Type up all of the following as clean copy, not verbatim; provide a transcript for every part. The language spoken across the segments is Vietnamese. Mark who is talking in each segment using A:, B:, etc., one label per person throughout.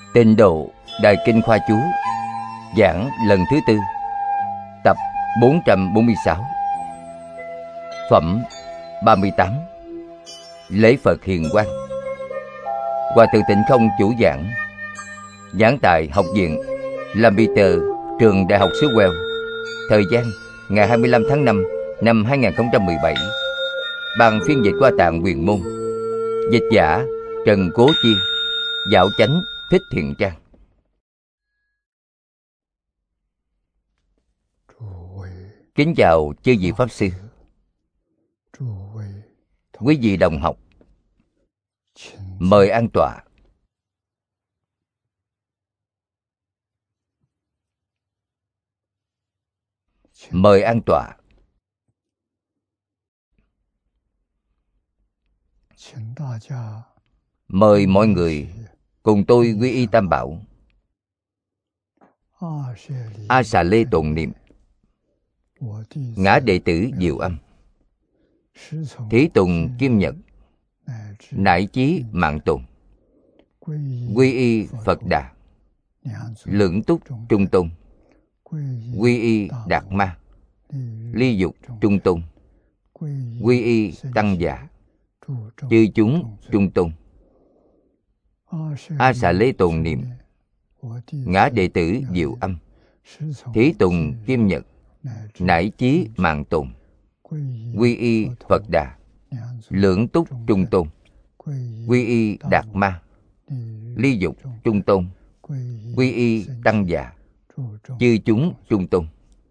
A: Tịnh Độ Đại Kinh Khoa Chú giảng lần thứ tư, tập 446, phẩm 38, Lễ Phật Hiền Quang. Hòa thượng Tịnh Không chủ giảng, giảng tại Học viện Lampeter, trường Đại học xứ Wales. Thời gian ngày 25 tháng 5 năm 2017. Ban phiên dịch qua Tạng Huyền Môn. Dịch giả Trần Cố Chi. Dạo Chánh Thích Thiện Trang. Kính chào chư vị Pháp Sư, quý vị đồng học. Mời an tọa. Mời an tọa. Mời mọi người cùng tôi quy y Tam Bảo. A Xà Lê tụng niệm: Ngã đệ tử Diệu Âm, Thí Tùng Kim Nhật, Nải Chí Mạng Tùng, quy y Phật Đà, Lưỡng Túc Trung Tôn, quy y Đạt Ma, Ly Dục Trung Tôn, quy y Tăng Già, chư chúng Trung Tôn. A Xà Lê tụng niệm: Ngã đệ tử Diệu Âm, Thí Tùng Kim Nhật, Nải Chí Mạng Tùng, quy y Phật Đà, Lưỡng Túc Trung Tôn, quy y Đạt Ma, Ly Dục Trung Tôn, quy y Tăng Già, chư chúng Trung Tôn.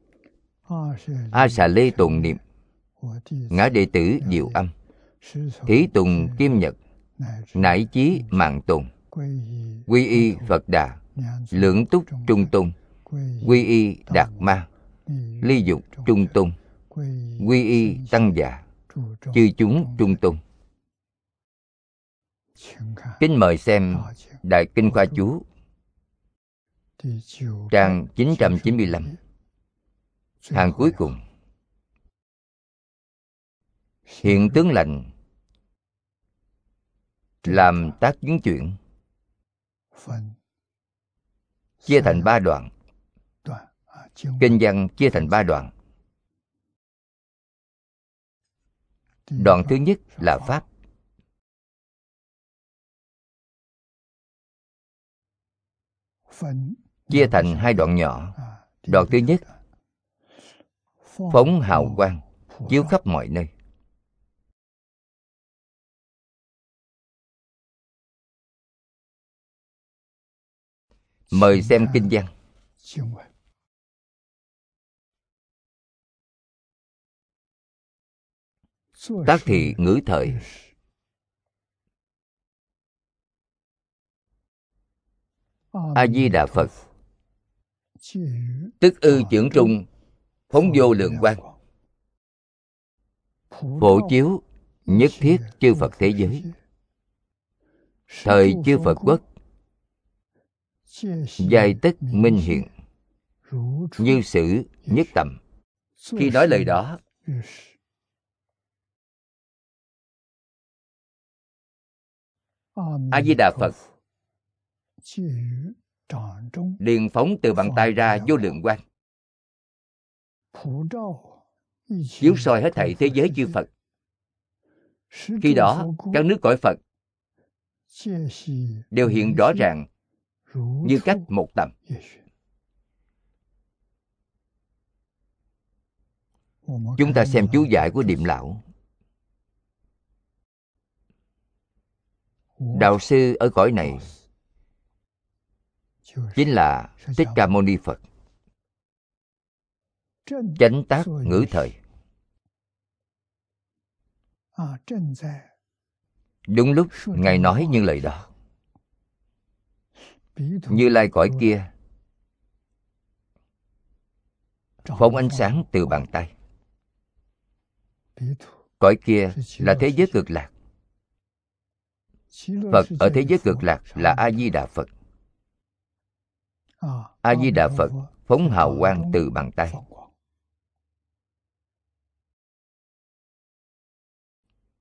A: A Xà Lê tụng niệm: Ngã đệ tử Diệu Âm, Thí Tùng Kim Nhật, Nải Chí Mạng Tùng, quy y Phật Đà, Lưỡng Túc Trung Tôn, quy y Đạt Ma, Ly Dục Trung Tôn, quy y Tăng Già, chư chúng Trung Tôn. Kính mời xem Đại Kinh Khoa Chú, trang 995, hàng cuối cùng. Hiện tướng lành làm tác chứng chuyển, chia thành 3 đoạn. Kinh văn chia thành 3 đoạn. Đoạn thứ nhất là Pháp. Chia thành 2 đoạn nhỏ. Đoạn thứ nhất: phóng hào quang chiếu khắp mọi nơi. Mời xem kinh văn. Tác thị ngữ thời. A Di Đà Phật, tức ư chưởng trung, phóng vô lượng quang, phổ chiếu nhất thiết chư Phật thế giới. Thời chư Phật quốc, giai tất minh hiện, như sử nhất tầm. Khi nói lời đó, A Di Đà Phật liền phóng từ bàn tay ra vô lượng quang, chiếu soi hết thảy thế giới chư Phật. Khi đó các nước cõi Phật đều hiện rõ ràng như cách một tầm. Chúng ta xem chú giải của Điệm Lão. Đạo sư ở cõi này chính là Thích Ca Mâu Ni Phật, chánh tác ngữ thời. Đúng lúc Ngài nói những lời đó. Như Lai cõi kia phóng ánh sáng từ bàn tay. Cõi kia là thế giới cực lạc. Phật ở thế giới cực lạc là A Di Đà Phật. A Di Đà Phật phóng hào quang từ bàn tay.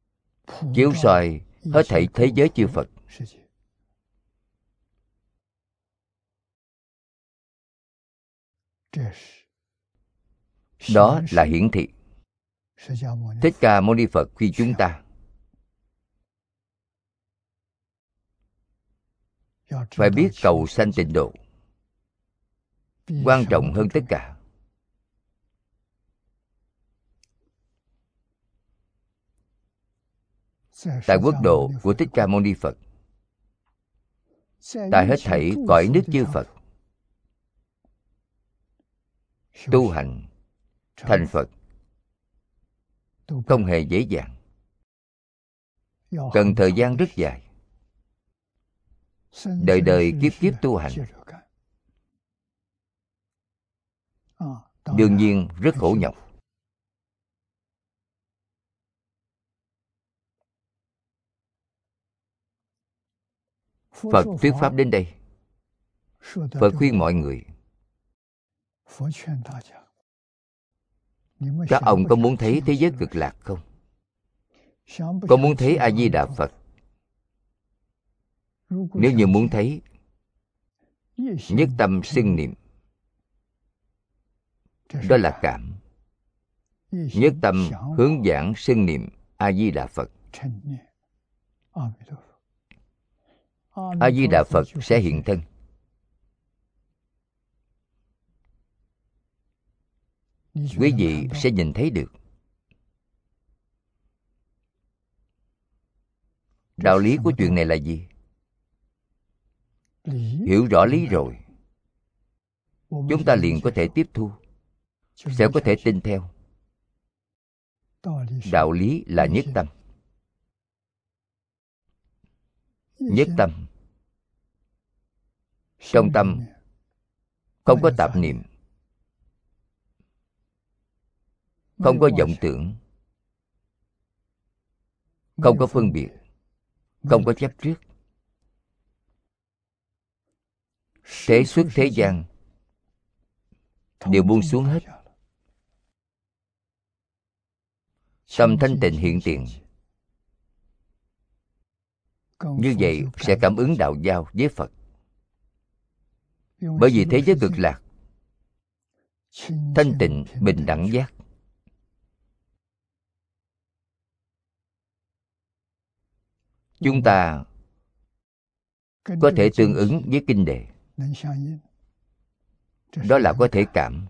A: Chiếu soi hết thảy thế giới chư Phật. Đó là hiển thị. Thích Ca Mâu Ni Phật khuyên chúng ta phải biết cầu sanh tịnh độ quan trọng hơn tất cả. Tại quốc độ của Thích Ca Mâu Ni Phật, tại hết thảy cõi nước chư Phật, tu hành thành Phật không hề dễ dàng, cần thời gian rất dài, đời đời kiếp kiếp tu hành, đương nhiên rất khổ nhọc. Phật thuyết pháp đến đây, Phật khuyên mọi người, các ông có muốn thấy thế giới cực lạc không? Có muốn thấy A Di Đà Phật? Nếu như muốn thấy, nhất tâm xưng niệm, đó là cảm. Nhất tâm hướng giảng xưng niệm A Di Đà Phật. A Di Đà Phật sẽ hiện thân. Quý vị sẽ nhìn thấy được. Đạo lý của chuyện này là gì? Hiểu rõ lý rồi, chúng ta liền có thể tiếp thu, sẽ có thể tin theo. Đạo lý là nhất tâm. Nhất tâm, trong tâm không có tạp niệm, không có vọng tưởng, không có phân biệt, không có chấp trước. Thế xuất thế gian đều buông xuống hết. Tâm thanh tịnh hiện tiền. Như vậy sẽ cảm ứng đạo giao với Phật. Bởi vì thế giới cực lạc thanh tịnh bình đẳng giác. Chúng ta có thể tương ứng với kinh đề, đó là có thể cảm.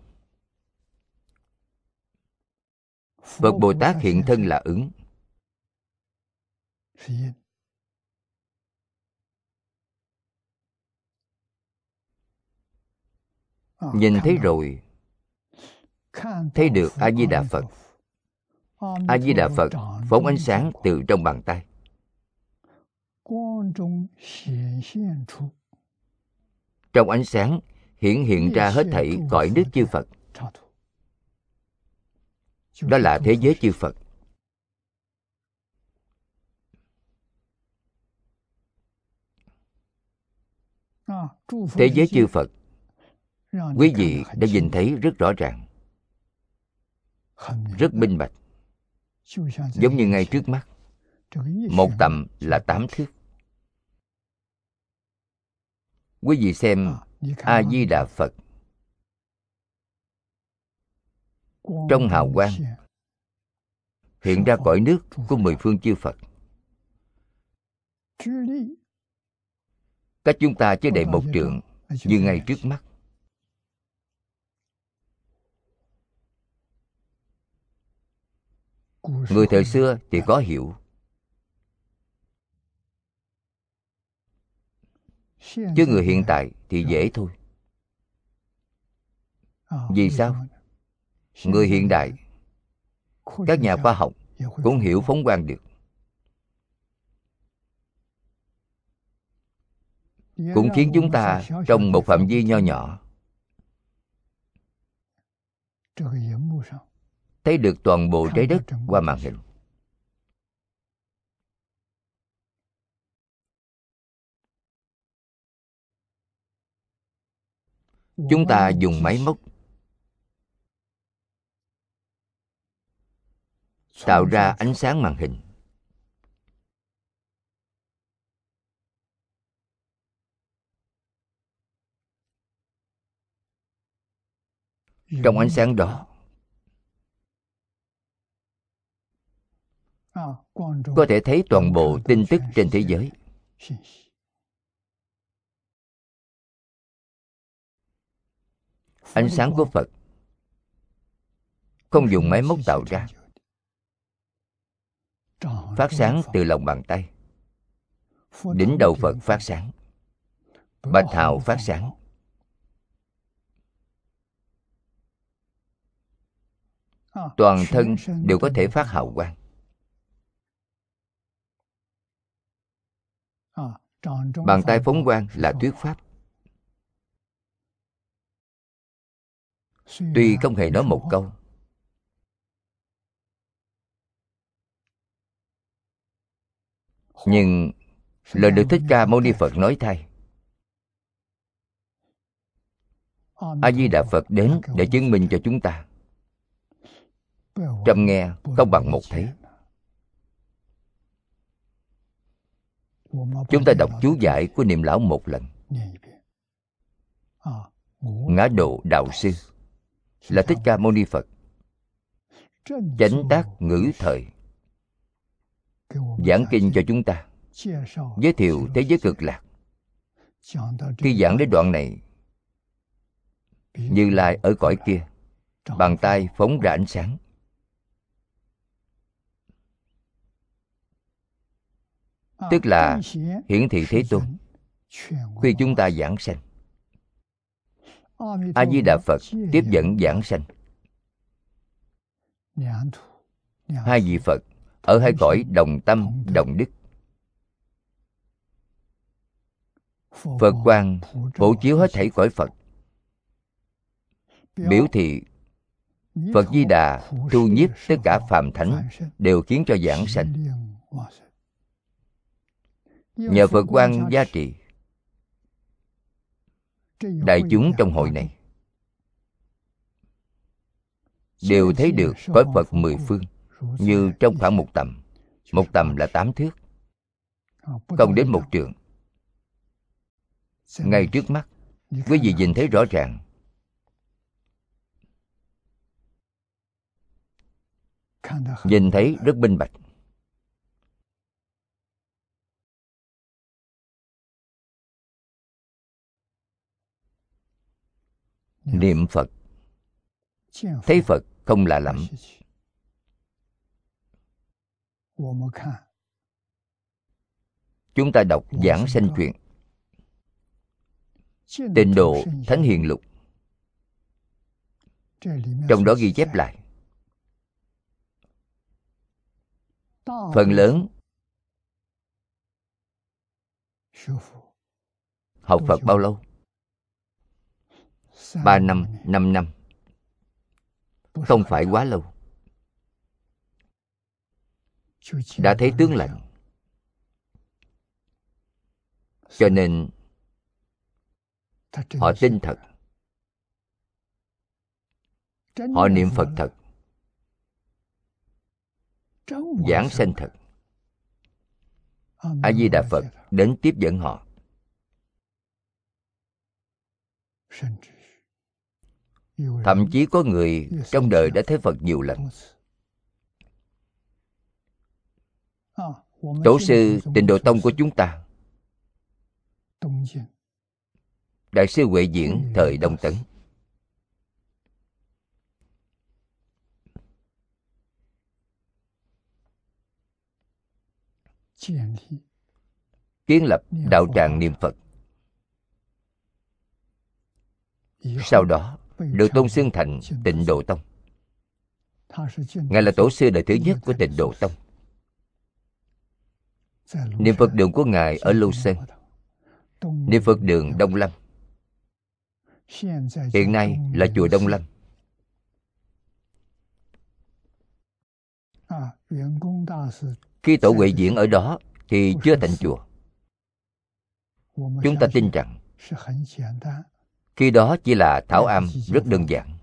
A: Phật Bồ Tát hiện thân là ứng. Nhìn thấy rồi, thấy được A Di Đà Phật. A Di Đà Phật phóng ánh sáng từ trong bàn tay. Trong ánh sáng hiển hiện ra hết thảy cõi nước chư Phật. Đó là thế giới chư Phật. Thế giới chư Phật, quý vị đã nhìn thấy rất rõ ràng, rất minh bạch, giống như ngay trước mắt. Một tầm là 8 thước. Quý vị xem A Di Đà Phật trong hào quang hiện ra cõi nước của 10 phương chư Phật. Cách chúng ta chưa đầy 1 trượng, như ngay trước mắt. Người thời xưa thì có hiểu, chứ người hiện tại thì dễ thôi. Vì sao? Người hiện đại, các nhà khoa học cũng hiểu phóng quang được, cũng khiến chúng ta trong một phạm vi nho nhỏ thấy được toàn bộ trái đất qua màn hình. Chúng ta dùng máy móc tạo ra ánh sáng màn hình. Trong ánh sáng đó có thể thấy toàn bộ tin tức trên thế giới. Ánh sáng của Phật không dùng máy móc tạo ra, phát sáng từ lòng bàn tay. Đỉnh đầu Phật phát sáng, bạch hào phát sáng. Toàn thân đều có thể phát hào quang. Bàn tay phóng quang là thuyết pháp. Tuy không hề nói một câu, nhưng lời được Thích Ca Mâu Ni Phật nói thay. A Di Đà Phật đến để chứng minh cho chúng ta. Trăm nghe không bằng một thấy. Chúng ta đọc chú giải của Niệm Lão một lần. Ngã độ đạo sư là Thích Ca Mâu Ni Phật, chánh tác ngữ thời, giảng kinh cho chúng ta, giới thiệu thế giới cực lạc. Khi giảng đến đoạn này, Như Lai ở cõi kia, bàn tay phóng ra ánh sáng. Tức là hiển thị Thế Tôn, khuyên chúng ta giảng sanh. A Di Đà Phật tiếp dẫn giảng sanh. Hai vị Phật ở hai cõi đồng tâm đồng đức. Phật quang phổ chiếu hết thảy cõi Phật, biểu thị Phật Di Đà thu nhiếp tất cả phàm thánh, đều khiến cho giảng sanh. Nhờ Phật quang gia trì, đại chúng trong hội này đều thấy được cõi Phật mười phương như trong khoảng một tầm. Một tầm là 8 thước, không đến một trượng. Ngay trước mắt, quý vị nhìn thấy rõ ràng. Nhìn thấy rất minh bạch. Niệm Phật, thấy Phật không lạ lẫm. Chúng ta đọc Giảng Sanh Truyện, Tịnh Độ Thánh Hiền Lục, trong đó ghi chép lại phần lớn học Phật bao lâu? 3 năm, 5 năm, không phải quá lâu, đã thấy tướng lành. Cho nên họ tin thật, họ niệm Phật thật, giảng sanh thật. A Di Đà Phật đến tiếp dẫn họ. Thậm chí có người trong đời đã thấy Phật nhiều lần. Tổ sư Tịnh Độ Tông của chúng ta, Đại sư Huệ Diễn thời Đông Tấn, kiến lập đạo tràng niệm Phật. Sau đó được tôn xưng thành Tịnh Độ Tông. Ngài là tổ sư đời thứ nhất của Tịnh Độ Tông. Niệm Phật đường của Ngài ở Lưu Sơn, niệm Phật đường Đông Lâm. Hiện nay là chùa Đông Lâm. Khi tổ Huệ Diễn ở đó thì chưa thành chùa. Chúng ta tin rằng khi đó chỉ là thảo am rất đơn giản,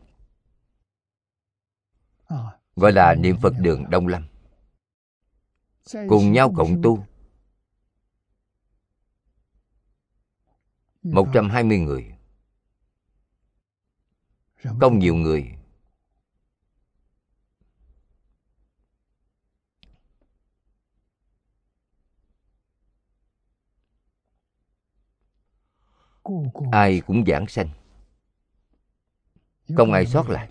A: gọi là niệm Phật đường Đông Lâm. Cùng nhau cộng tu 120 người. không nhiều người. Ai cũng giảng sanh, không ai sót lại.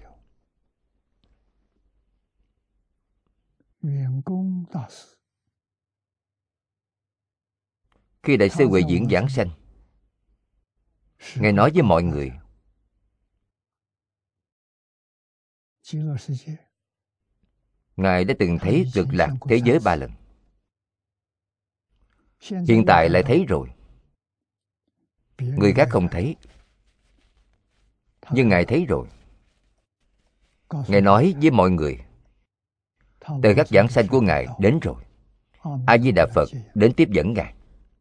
A: Khi Đại sư Huệ Diễn giảng sanh, Ngài nói với mọi người, Ngài đã từng thấy Cực Lạc thế giới 3 lần. Hiện tại lại thấy rồi. Người khác không thấy, nhưng Ngài thấy rồi. Ngài nói với mọi người, thời khắc giảng sanh của Ngài đến rồi. A Di Đà Phật đến tiếp dẫn Ngài.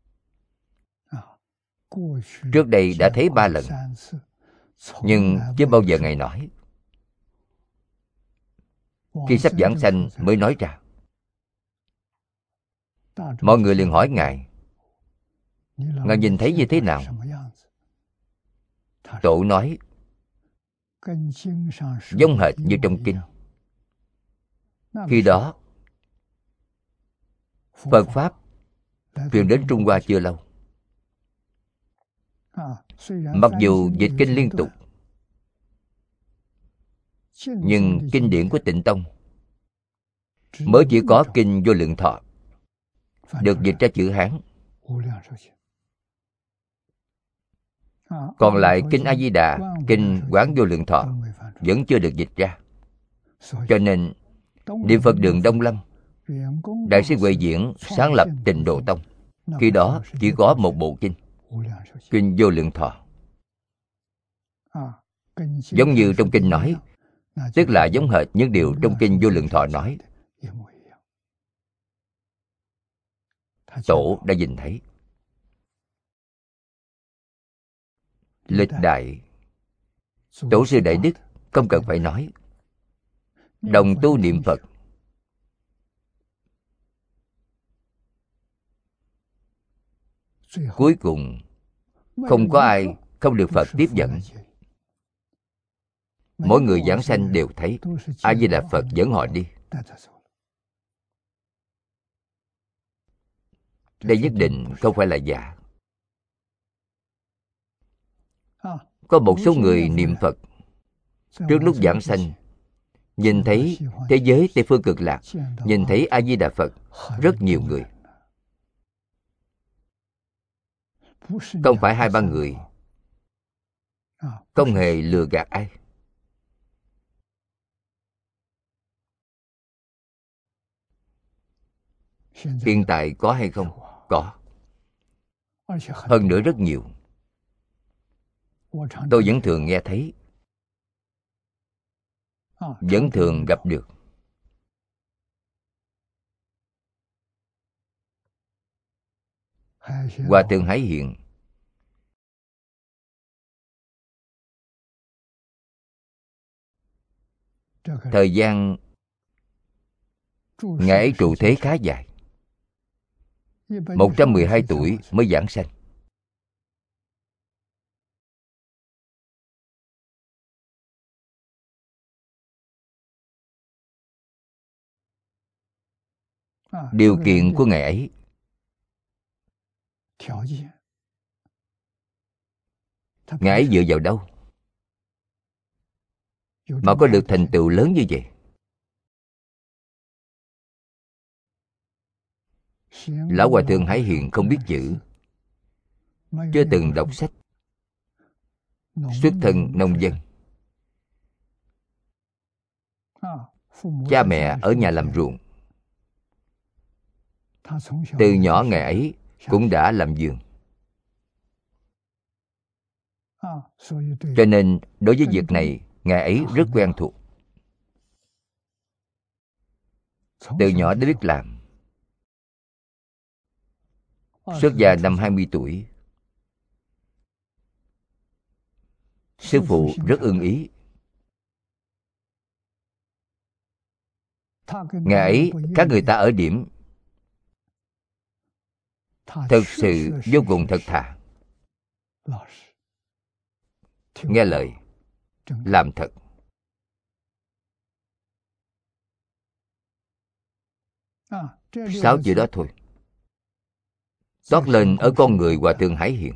A: Trước đây đã thấy 3 lần, nhưng chưa bao giờ Ngài nói. Khi sắp giảng sanh mới nói ra. Mọi người liền hỏi Ngài, Ngài nhìn thấy như thế nào? Tổ nói, giống hệt như trong kinh. Khi đó, Phật Pháp truyền đến Trung Hoa chưa lâu. Mặc dù dịch kinh liên tục, nhưng kinh điển của Tịnh Tông mới chỉ có kinh Vô Lượng Thọ được dịch ra chữ Hán. Còn lại kinh A Di Đà, kinh Quán Vô Lượng Thọ vẫn chưa được dịch ra. Cho nên Niệm Phật đường Đông Lâm, Đại sư Huệ Diễn sáng lập Tịnh Độ Tông. Khi đó chỉ có một bộ kinh, kinh Vô Lượng Thọ. Giống như trong kinh nói, tức là giống hệt những điều trong kinh Vô Lượng Thọ nói. Tổ đã nhìn thấy. Lịch đại, Tổ sư Đại Đức không cần phải nói. Đồng tu niệm Phật, cuối cùng không có ai không được Phật tiếp dẫn. Mỗi người giảng sanh đều thấy A Di Đà Phật dẫn họ đi. Đây nhất định không phải là giả. Có một số người niệm Phật trước lúc giảng sanh, nhìn thấy thế giới Tây Phương Cực Lạc, nhìn thấy A Di Đà Phật, rất nhiều người. Không phải 2-3 người, không hề lừa gạt ai. Hiện tại có hay không? Có. Hơn nữa rất nhiều. Tôi vẫn thường nghe thấy, vẫn thường gặp được. Hòa Thượng Hải Hiện thời gian Ngài ấy trụ thế khá dài, 112 tuổi mới giảng sanh. Điều kiện của Ngài ấy Ngài ấy dựa vào đâu mà có được thành tựu lớn như vậy? Lão Hòa Thượng Hải Hiện không biết chữ, chưa từng đọc sách, xuất thân nông dân. Cha mẹ ở nhà làm ruộng. Từ nhỏ Ngài ấy cũng đã làm vườn. Cho nên đối với việc này, Ngài ấy rất quen thuộc. Từ nhỏ đã biết làm. Xuất gia năm 20 tuổi, sư phụ rất ưng ý. Ngài ấy, các người ta ở điểm thực sự vô cùng thật thà, nghe lời, làm thật. Sáu chữ đó thôi toát lên ở con người Hòa Thượng Hải Hiền.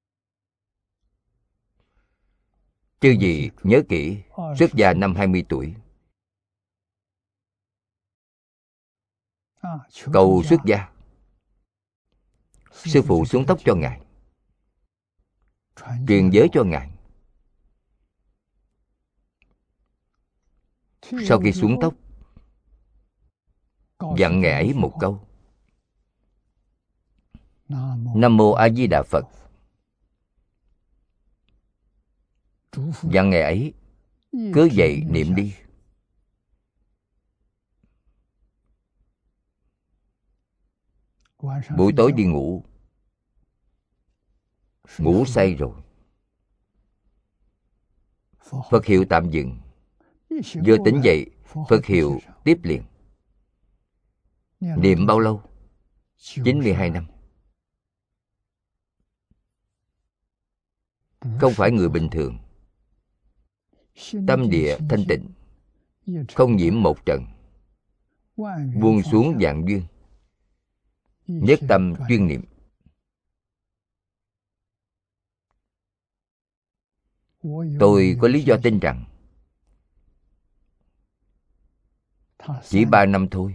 A: Chư vị nhớ kỹ, xuất gia năm 20 tuổi, cầu xuất gia. Sư phụ xuống tóc cho ngài, truyền giới cho ngài. Sau khi xuống tóc, dặn ngài ấy một câu: Nam Mô A Di Đà Phật. Dặn ngài ấy cứ dậy niệm đi. Buổi tối đi ngủ, ngủ say rồi, Phật hiệu tạm dừng. Vừa tỉnh dậy, Phật hiệu tiếp liền. Niệm bao lâu? 92 năm. Không phải người bình thường. Tâm địa thanh tịnh, không nhiễm một trần, buông xuống vạn duyên, nhất tâm chuyên niệm. Tôi có lý do tin rằng chỉ 3 năm thôi,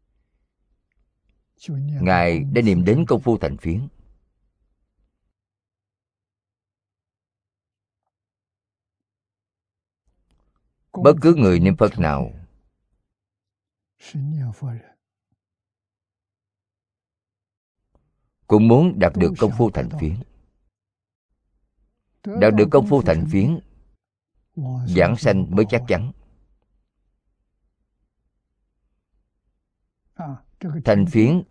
A: ngài đã niệm đến công phu thành phiến. Bất cứ người niệm Phật nào cũng muốn đạt được công phu thành phiến. Đạt được công phu thành phiến, vãng sanh mới chắc chắn. Thành phiến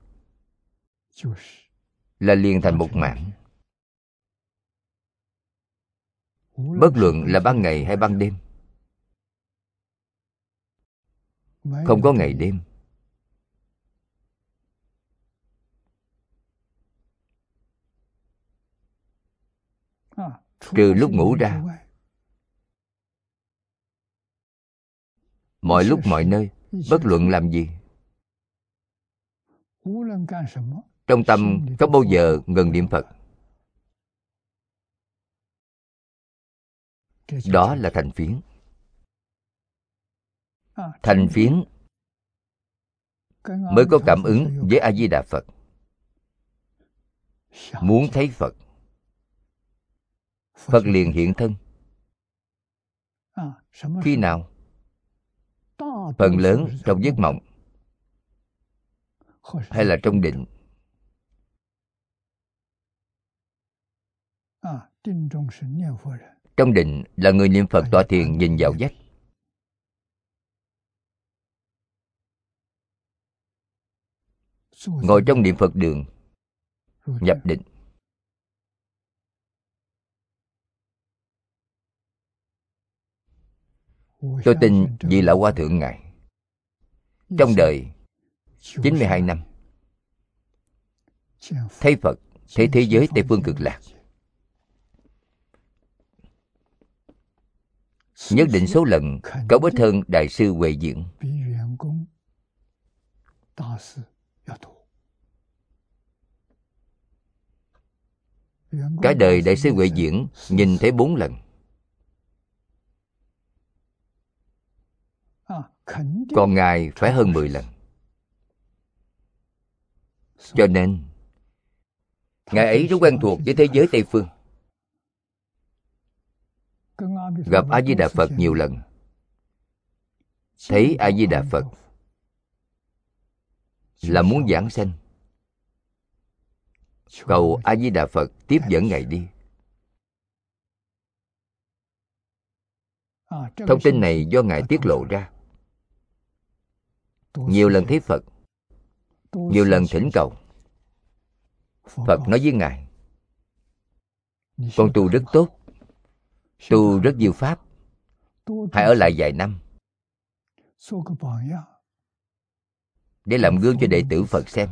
A: là liền thành một mạng. Bất luận là ban ngày hay ban đêm, không có ngày đêm. Trừ lúc ngủ ra, mọi lúc mọi nơi, bất luận làm gì, trong tâm không bao giờ ngừng niệm Phật. Đó là thành phiến. Thành phiến mới có cảm ứng với A Di Đà Phật. Muốn thấy Phật, Phật liền hiện thân. Khi nào? Phần lớn trong giấc mộng hay là trong định. Trong định là người niệm Phật tọa thiền nhìn vào vách. Ngồi trong niệm Phật đường, nhập định. Tôi tin vì Lão Hòa Thượng ngài trong đời 92 năm thấy Phật, thấy thế giới Tây Phương Cực Lạc. Nhất định số lần có ít hơn Đại sư Huệ Diễn. Cả đời Đại sư Huệ Diễn nhìn thấy 4 lần. Còn ngài phải hơn 10 lần. Cho nên ngài ấy rất quen thuộc với thế giới Tây Phương. Gặp A Di Đà Phật nhiều lần, thấy A Di Đà Phật là muốn vãng sanh, cầu A Di Đà Phật tiếp dẫn ngài đi. Thông tin này do ngài tiết lộ ra. Nhiều lần thấy Phật, nhiều lần thỉnh cầu. Phật nói với ngài: con tu rất tốt, tu rất nhiều pháp, hãy ở lại vài năm để làm gương cho đệ tử Phật xem.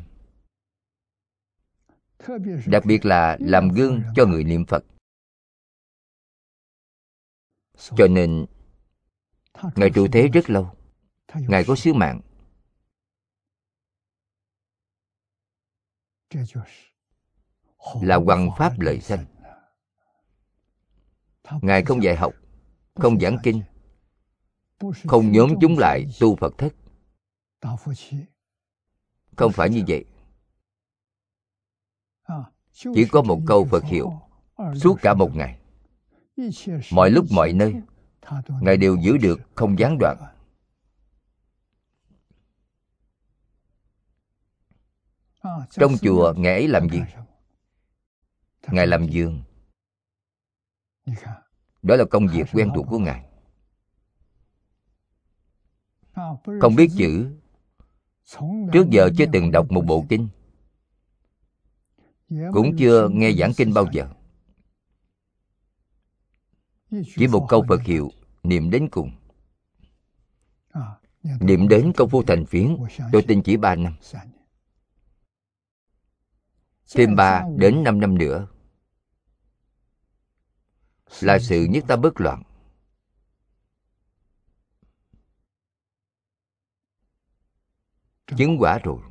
A: Đặc biệt là làm gương cho người niệm Phật. Cho nên Ngài trụ thế rất lâu. Ngài có sứ mạng. Là hoằng pháp lợi sanh. Ngài không dạy học, không giảng kinh, không nhóm chúng lại tu Phật thất. Không phải như vậy. Chỉ có một câu Phật hiệu suốt cả một ngày. Mọi lúc mọi nơi Ngài đều giữ được không gián đoạn. Trong chùa Ngài ấy làm gì? Ngài làm vườn. Đó là công việc quen thuộc của Ngài. Không biết chữ, trước giờ chưa từng đọc một bộ kinh, cũng chưa nghe giảng kinh bao giờ. Chỉ một câu Phật hiệu niệm đến cùng. Niệm đến công phu thành phiến, tôi tin chỉ 3 năm. Thêm 3 đến 5 năm nữa là sự nhất tâm bất loạn. Chứng quả rồi.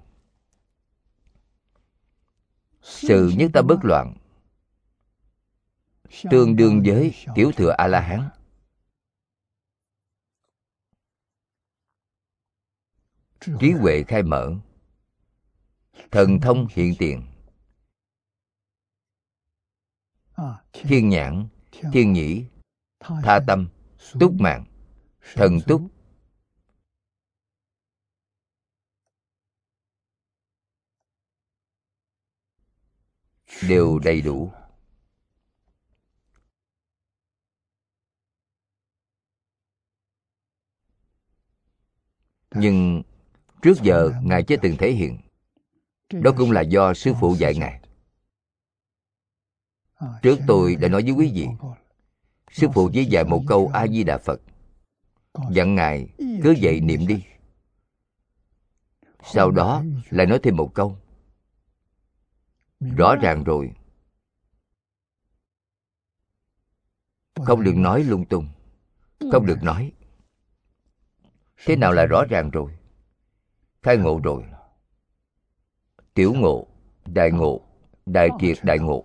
A: Sự nhất tâm bất loạn tương đương với tiểu thừa A-la-hán. Trí huệ khai mở, thần thông hiện tiền, thiên nhãn, thiên nhĩ, tha tâm, túc mạng, thần túc, đều đầy đủ. Nhưng trước giờ Ngài chưa từng thể hiện. Đó cũng là do Sư Phụ dạy Ngài. Trước tôi đã nói với quý vị, Sư Phụ chỉ dạy một câu A-di-đà Phật, dặn Ngài cứ vậy niệm đi. Sau đó lại nói thêm một câu. Rõ ràng rồi. Không được nói lung tung. Không được nói. Thế nào là rõ ràng rồi? Khai ngộ rồi. Tiểu ngộ, đại ngộ, đại triệt đại ngộ.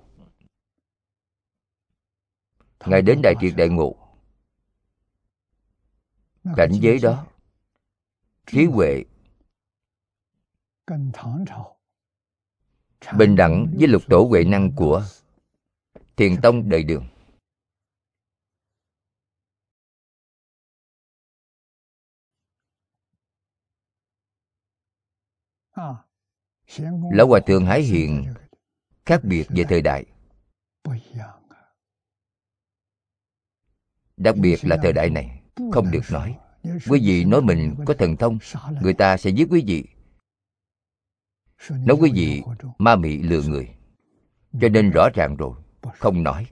A: Ngài đến đại triệt đại ngộ. Cảnh giới đó, trí huệ bình đẳng với lục tổ huệ năng của Thiền Tông đời Đường. Lão Hòa Thượng Hải Hiện khác biệt về thời đại. Đặc biệt là thời đại này không được nói. Quý vị nói mình có thần thông, người ta sẽ giết quý vị. Nói quý vị ma mị lừa người. Cho nên rõ ràng rồi, không nói.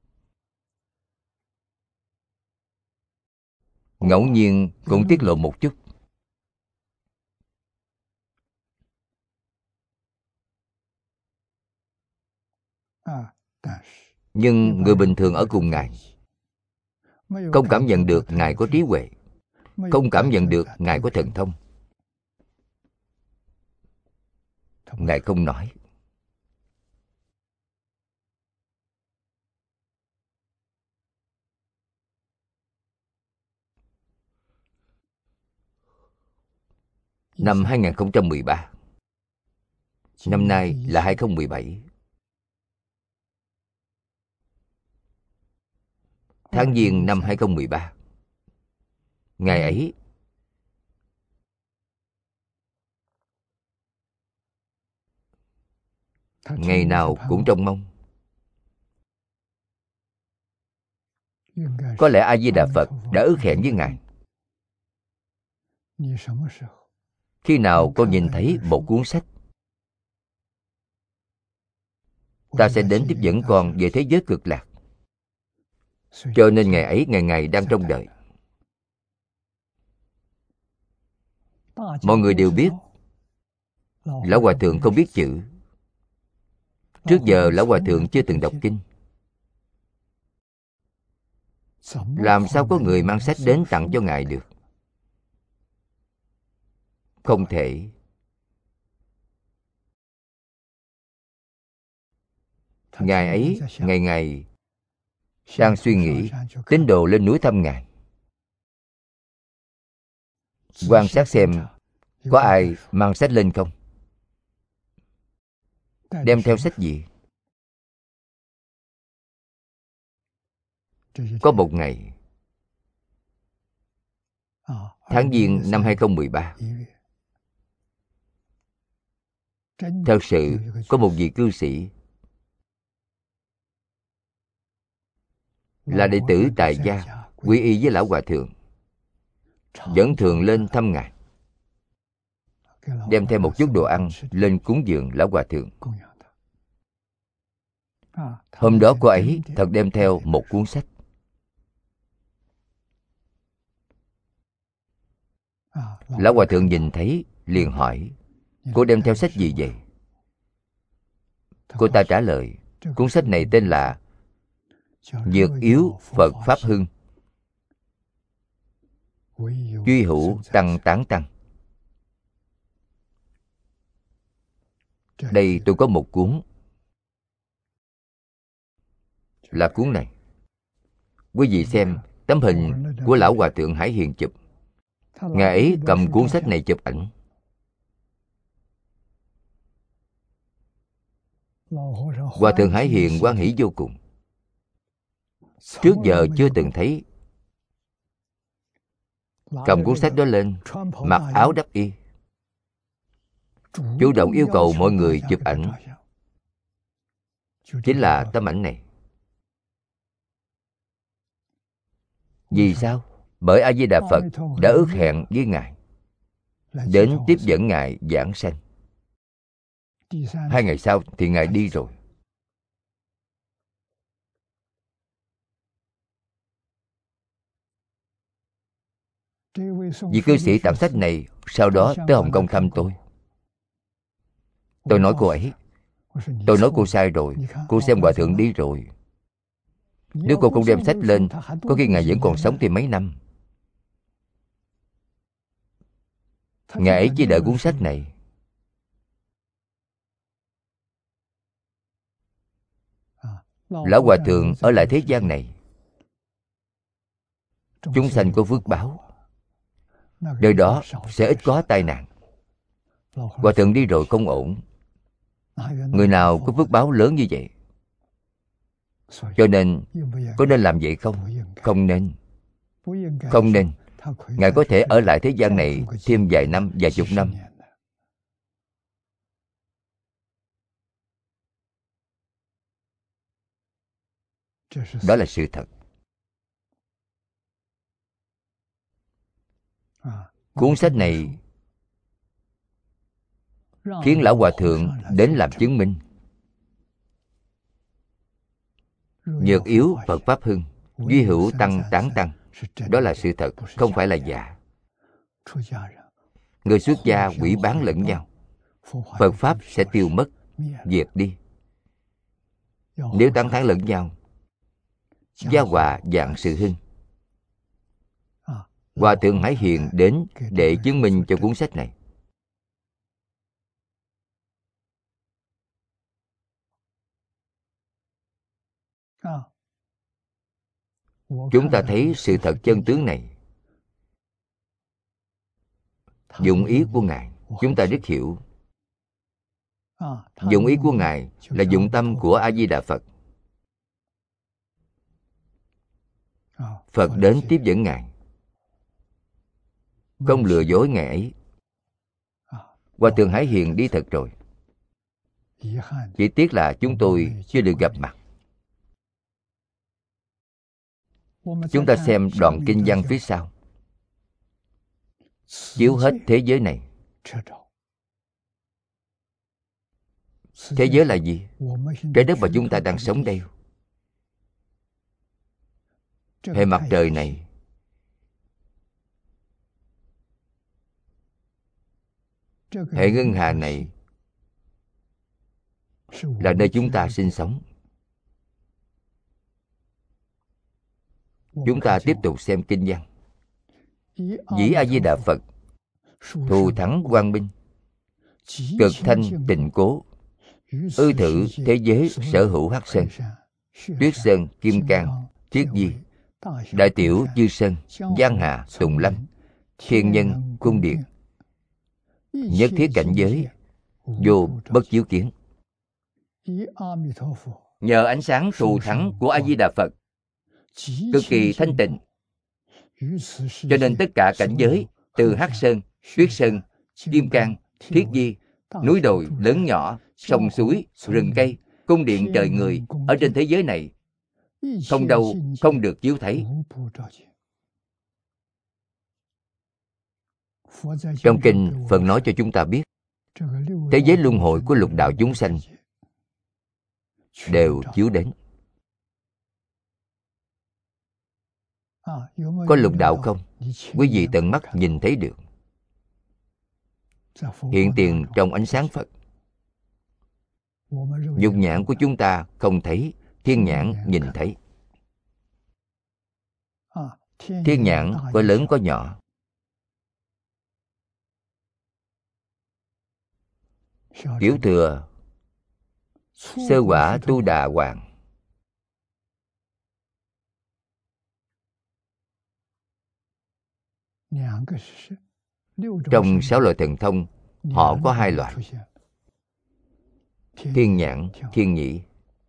A: Ngẫu nhiên cũng tiết lộ một chút. Nhưng người bình thường ở cùng Ngài không cảm nhận được Ngài có trí huệ, không cảm nhận được Ngài có thần thông. Ngài không nói. Năm 2013, năm nay là 2017. Tháng Giêng năm 2013, ngày ấy ngày nào cũng trông mong. Có lẽ A-di-đà Phật đã ước hẹn với Ngài. Khi nào con nhìn thấy một cuốn sách, ta sẽ đến tiếp dẫn con về thế giới cực lạc. Cho nên ngày ấy ngày ngày đang trông đợi. Mọi người đều biết Lão Hòa Thượng không biết chữ. Trước giờ Lão Hòa Thượng chưa từng đọc kinh. Làm sao có người mang sách đến tặng cho Ngài được? Không thể. Ngài ấy ngày ngày đang suy nghĩ tín đồ lên núi thăm Ngài, quan sát xem có ai mang sách lên không, đem theo sách gì. Có một ngày, tháng Giêng năm 2013, thật sự có một vị cư sĩ là đệ tử tại gia quy y với Lão Hòa Thượng, vẫn thường lên thăm Ngài, đem theo một chút đồ ăn lên cúng dường Lão Hòa Thượng. Hôm đó cô ấy thật đem theo một cuốn sách. Lão Hòa Thượng nhìn thấy liền hỏi: cô đem theo sách gì vậy? Cô ta trả lời: cuốn sách này tên là Dược Yếu Phật Pháp Hưng, Duy Hữu Tăng Tán Tăng. Đây tôi có một cuốn, là cuốn này. Quý vị xem tấm hình của Lão Hòa Thượng Hải Hiền chụp. Ngài ấy cầm cuốn sách này chụp ảnh. Hòa Thượng Hải Hiền hoan hỷ vô cùng. Trước giờ chưa từng thấy cầm cuốn sách đó lên, mặc áo đắp y, chủ động yêu cầu mọi người chụp ảnh. Chính là tấm ảnh này. Vì sao? Bởi A Di Đà Phật đã ước hẹn với Ngài đến tiếp dẫn Ngài giảng sanh. 2 ngày sau thì Ngài đi rồi. Vị cư sĩ tặng sách này sau đó tới Hồng Kông thăm tôi. Tôi nói cô ấy: tôi nói cô sai rồi, cô xem Hòa Thượng đi rồi. Nếu cô không đem sách lên, có khi Ngài vẫn còn sống thêm mấy năm. Ngài ấy chỉ đợi cuốn sách này. Lão Hòa Thượng ở lại thế gian này, chúng sanh có phước báo, nơi đó sẽ ít có tai nạn. Hòa Thượng đi rồi không ổn. Người nào có phước báo lớn như vậy? Cho nên, có nên làm vậy không? Không nên. Không nên. Ngài có thể ở lại thế gian này thêm vài năm, vài chục năm. Đó là sự thật. Cuốn sách này khiến Lão Hòa Thượng đến làm chứng minh. Dược Yếu Phật Pháp Hưng, Duy Hữu Tăng Tán Tăng. Đó là sự thật, không phải là giả. Người xuất gia hủy bán lẫn nhau, Phật Pháp sẽ tiêu mất, diệt đi. Nếu tán thán lẫn nhau, gia hòa vạn sự hưng. Hòa Thượng Hải Hiền đến để chứng minh cho cuốn sách này. Chúng ta thấy sự thật chân tướng này. Dụng ý của Ngài chúng ta rất hiểu. Dụng ý của Ngài là dụng tâm của A Di Đà Phật. Phật đến tiếp dẫn Ngài, không lừa dối Ngài ấy. Hòa Thượng Hải Hiền đi thật rồi. Chỉ tiếc là chúng tôi chưa được gặp mặt. Chúng ta xem đoạn kinh văn phía sau. Chiếu hết thế giới này. Thế giới là gì? Trái đất mà chúng ta đang sống đây. Hệ mặt trời này, hệ ngân hà này là nơi chúng ta sinh sống. Chúng ta tiếp tục xem kinh văn. Dĩ A Di Đà Phật thù thắng quang minh, cực thanh tịnh cố, ư thử thế giới sở hữu hắc sơn, tuyết sơn kim cang thiết di, đại tiểu chư sơn, giang hà tùng lâm, thiên nhân cung điện, nhất thiết cảnh giới, vô bất chiếu kiến. Nhờ ánh sáng thù thắng của A Di Đà Phật cực kỳ thanh tịnh, cho nên tất cả cảnh giới từ hắc sơn, tuyết sơn, kim cang, thiết di, núi đồi lớn nhỏ, sông suối, rừng cây, cung điện trời người ở trên thế giới này không đâu không được chiếu thấy. Trong kinh, Phật nói cho chúng ta biết, thế giới luân hồi của lục đạo chúng sanh đều chiếu đến. Có lục đạo không? Quý vị tận mắt nhìn thấy được, hiện tiền trong ánh sáng Phật. Dục nhãn của chúng ta không thấy, thiên nhãn nhìn thấy. Thiên nhãn có lớn có nhỏ. Tiểu thừa sơ quả tu đà hoàng, trong 6 loại thần thông, họ có 2 loại: thiên nhãn, thiên nhĩ.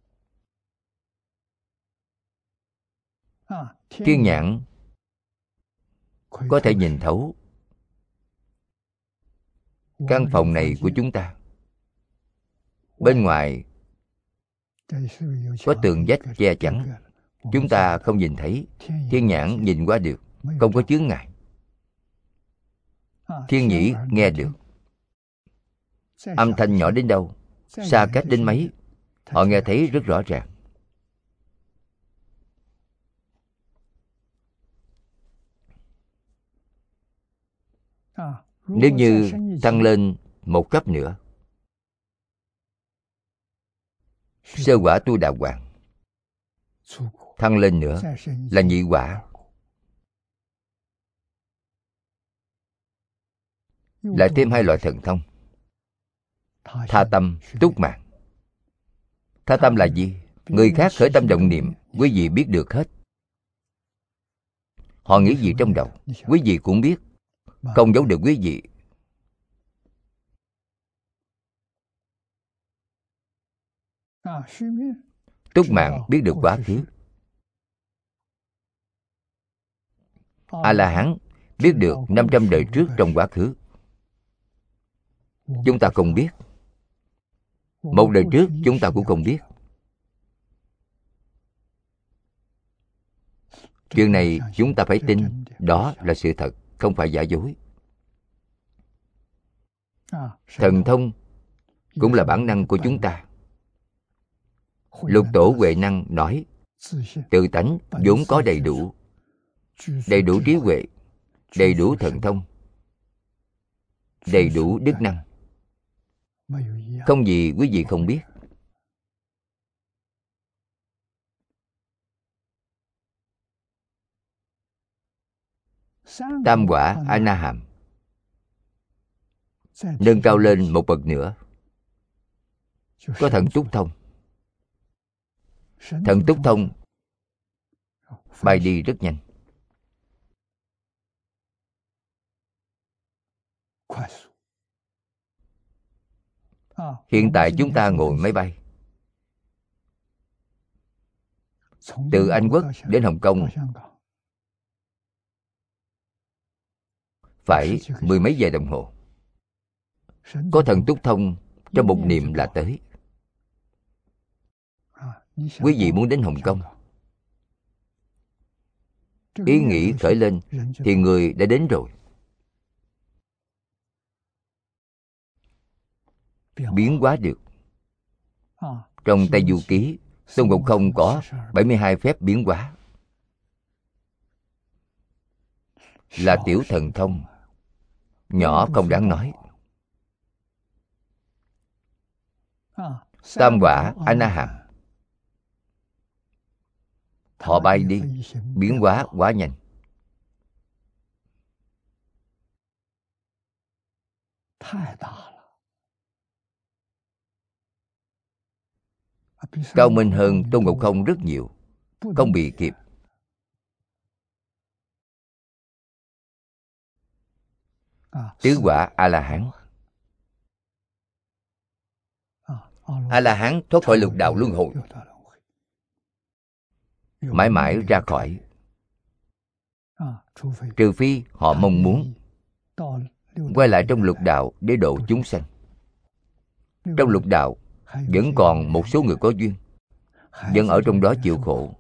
A: Thiên nhãn có thể nhìn thấu căn phòng này của chúng ta. Bên ngoài có tường vách che chắn, chúng ta không nhìn thấy. Thiên nhãn nhìn qua được, không có chướng ngại. Thiên nhĩ nghe được. Âm thanh nhỏ đến đâu, xa cách đến mấy, họ nghe thấy rất rõ ràng. Nếu như tăng lên một cấp nữa, sơ quả tu đà hoàng, thăng lên nữa là nhị quả, lại thêm 2 loại thần thông: tha tâm, túc mạng. Tha tâm là gì? Người khác khởi tâm động niệm, quý vị biết được hết. Họ nghĩ gì trong đầu, quý vị cũng biết, không giấu được quý vị. Túc mạng biết được quá khứ. A-la-hán biết được 500 đời trước trong quá khứ. Chúng ta không biết. Một đời trước chúng ta cũng không biết. Chuyện này chúng ta phải tin, đó là sự thật, không phải giả dối. Thần thông cũng là bản năng của chúng ta. Lục tổ Huệ Năng nói, tự tánh vốn có đầy đủ trí huệ, đầy đủ thần thông, đầy đủ đức năng. Không gì quý vị không biết. Tam quả A Na Hàm nâng cao lên một bậc nữa, có thần túc thông. Thần túc thông bay đi rất nhanh. Hiện tại chúng ta ngồi máy bay từ Anh Quốc đến Hồng Kông phải 10 mấy giờ đồng hồ. Có thần túc thông, trong một niệm là tới. Quý vị muốn đến Hồng Kông, ý nghĩ khởi lên thì người đã đến rồi. Biến hóa được. Trong Tây Du Ký, Tôn Ngộ Không có 72 phép biến hóa, là tiểu thần thông, nhỏ không đáng nói. Tam quả A Na Hàm họ bay đi, biến hóa quá nhanh. Cao minh hơn Tôn Ngộ Không rất nhiều, không bị kịp. Tứ quả A-la-hán. A-la-hán thoát khỏi lục đạo luân hồi, mãi mãi ra khỏi, trừ phi họ mong muốn quay lại trong lục đạo để độ chúng sanh. Trong lục đạo vẫn còn một số người có duyên, vẫn ở trong đó chịu khổ.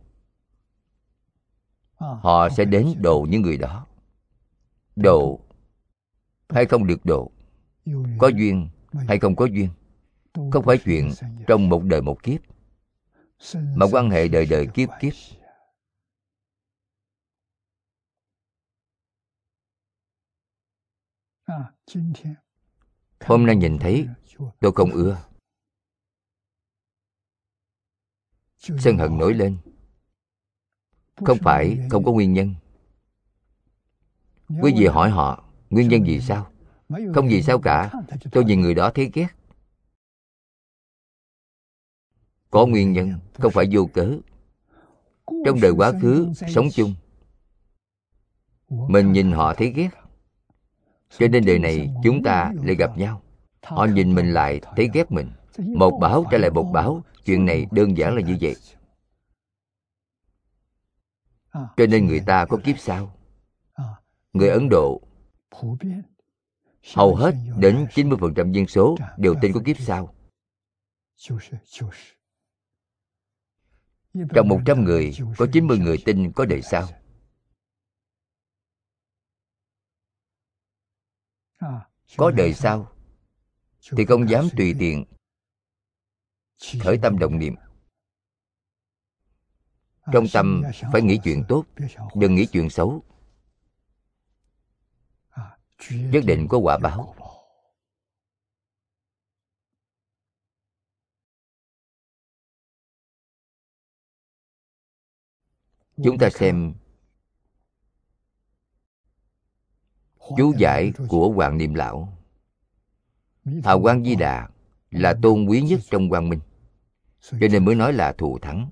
A: Họ sẽ đến độ những người đó. Độ hay không được độ, có duyên hay không có duyên, không phải chuyện trong một đời một kiếp, mà quan hệ đời đời kiếp kiếp. Hôm nay nhìn thấy, tôi không ưa. Sân hận nổi lên, không phải không có nguyên nhân. Quý vị hỏi họ, nguyên nhân vì sao? Không vì sao cả, tôi nhìn người đó thấy ghét. Có nguyên nhân, không phải vô cớ. Trong đời quá khứ, sống chung, mình nhìn họ thấy ghét, cho nên đời này chúng ta lại gặp nhau. Họ nhìn mình lại thấy ghét mình. Một báo trả lại một báo. Chuyện này đơn giản là như vậy. Cho nên người ta có kiếp sau. Người Ấn Độ hầu hết đến 90% dân số đều tin có kiếp sau. Trong 100 người có 90 người tin có đời sau. Có đời sau thì không dám tùy tiện khởi tâm động niệm. Trong tâm phải nghĩ chuyện tốt, đừng nghĩ chuyện xấu. Nhất định có quả báo. Chúng ta xem chú giải của Hoàng Niệm Lão. Hào quang Di Đà là tôn quý nhất trong quang minh, cho nên mới nói là thù thắng.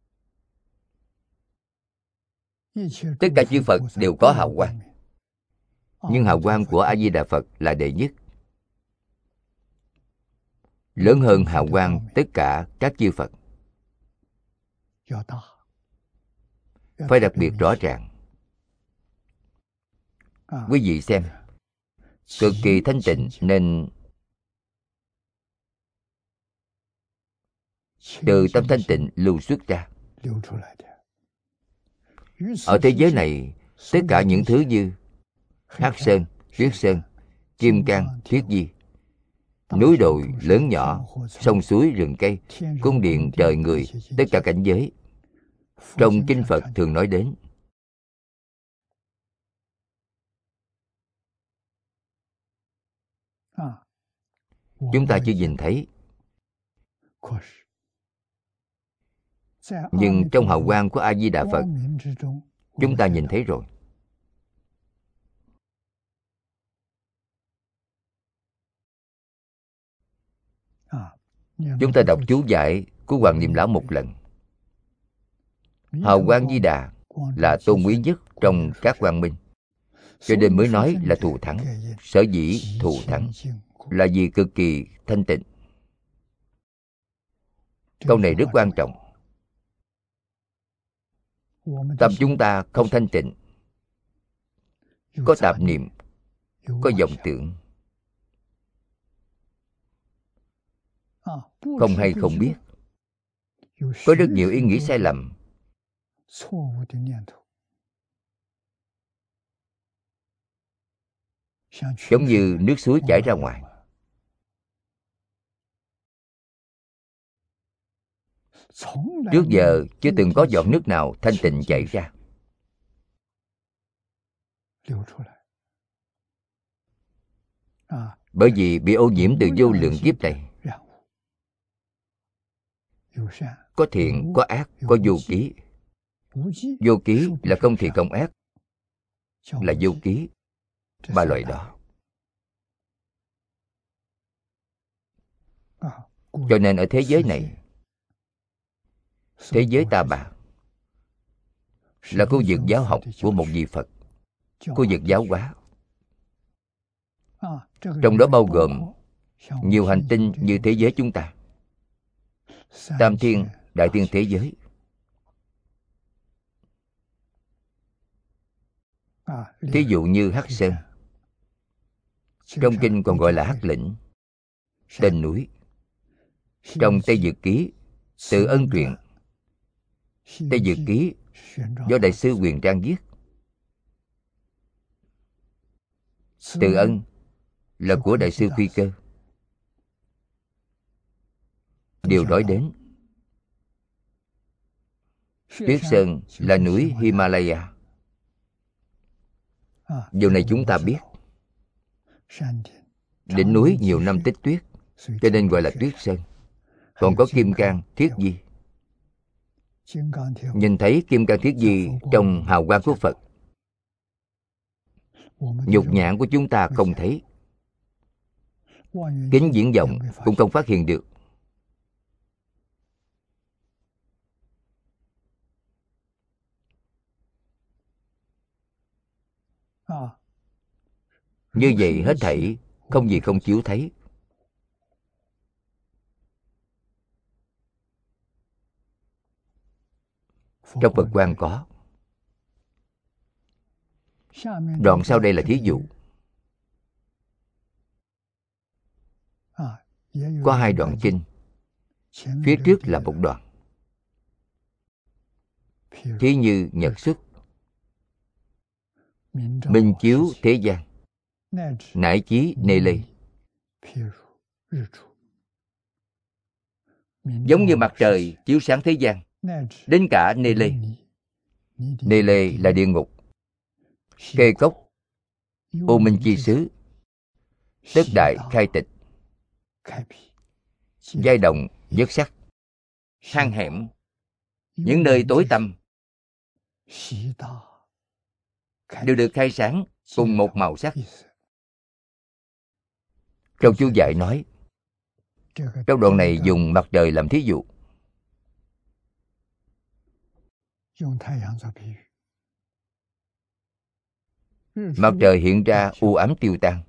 A: Tất cả chư Phật đều có hào quang, nhưng hào quang của A Di Đà Phật là đệ nhất, lớn hơn hào quang tất cả các chư Phật. Phải đặc biệt rõ ràng. Quý vị xem, cực kỳ thanh tịnh nên từ tâm thanh tịnh lưu xuất ra. Ở thế giới này, tất cả những thứ như hắc sơn, tuyết sơn, kim cang, thuyết di, núi đồi lớn nhỏ, sông suối rừng cây, cung điện trời người, tất cả cảnh giới trong kinh Phật thường nói đến. Chúng ta chưa nhìn thấy, nhưng trong hào quang của A Di Đà Phật, chúng ta nhìn thấy rồi. Chúng ta đọc chú giải của Hoàng Niệm Lão một lần. Hào quang Di Đà là tôn quý nhất trong các quang minh, cho nên mới nói là thù thắng. Sở dĩ thù thắng là vì cực kỳ thanh tịnh. Câu này rất quan trọng. Tâm chúng ta không thanh tịnh, có tạp niệm, có vọng tưởng, không hay không biết, có rất nhiều ý nghĩ sai lầm. Giống như nước suối chảy ra ngoài. Trước giờ chưa từng có giọt nước nào thanh tịnh chảy ra. Bởi vì bị ô nhiễm từ vô lượng kiếp này. Có thiện, có ác, có vô ký. Vô ký là không thì không ác, là vô ký. Ba loại đó. Cho nên ở thế giới này, thế giới Ta Bà là khu vực giáo học của một vị Phật, khu vực giáo hóa. Trong đó bao gồm nhiều hành tinh như thế giới chúng ta, tam thiên, đại thiên thế giới. Thí dụ như Hắc Sơn, trong kinh còn gọi là Hắc Lĩnh, tên núi. Trong Tây Dược Ký, Từ Ân truyện, Tây Dược Ký do Đại sư Huyền Trang viết. Từ Ân là của Đại sư Phi Cơ. Điều nói đến Tuyết Sơn là núi Himalaya. Điều này chúng ta biết. Đỉnh núi nhiều năm tích tuyết, cho nên gọi là Tuyết Sơn. Còn có Kim Cang Thiết Di. Nhìn thấy Kim Cang Thiết Di trong hào quang của Phật, nhục nhãn của chúng ta không thấy, kính viễn vọng cũng không phát hiện được. Như vậy hết thảy không gì không chiếu thấy. Trong Phật quang có. Đoạn sau đây là thí dụ. Có hai đoạn kinh. Phía trước là một đoạn. Thí như nhật xuất, minh chiếu thế gian, nải chí nê lê. Giống như mặt trời chiếu sáng thế gian, đến cả nê lê. Nê lê là địa ngục, Kê Cốc, Ô Minh Chi Xứ, Tất Đại Khai Tịch, Giai Động Vất Sắc, hang hẻm, những nơi tối tăm đều được khai sáng cùng một màu sắc. Trong chú giải nói, trong đoạn này dùng mặt trời làm thí dụ. Mặt trời hiện ra u ám tiêu tan,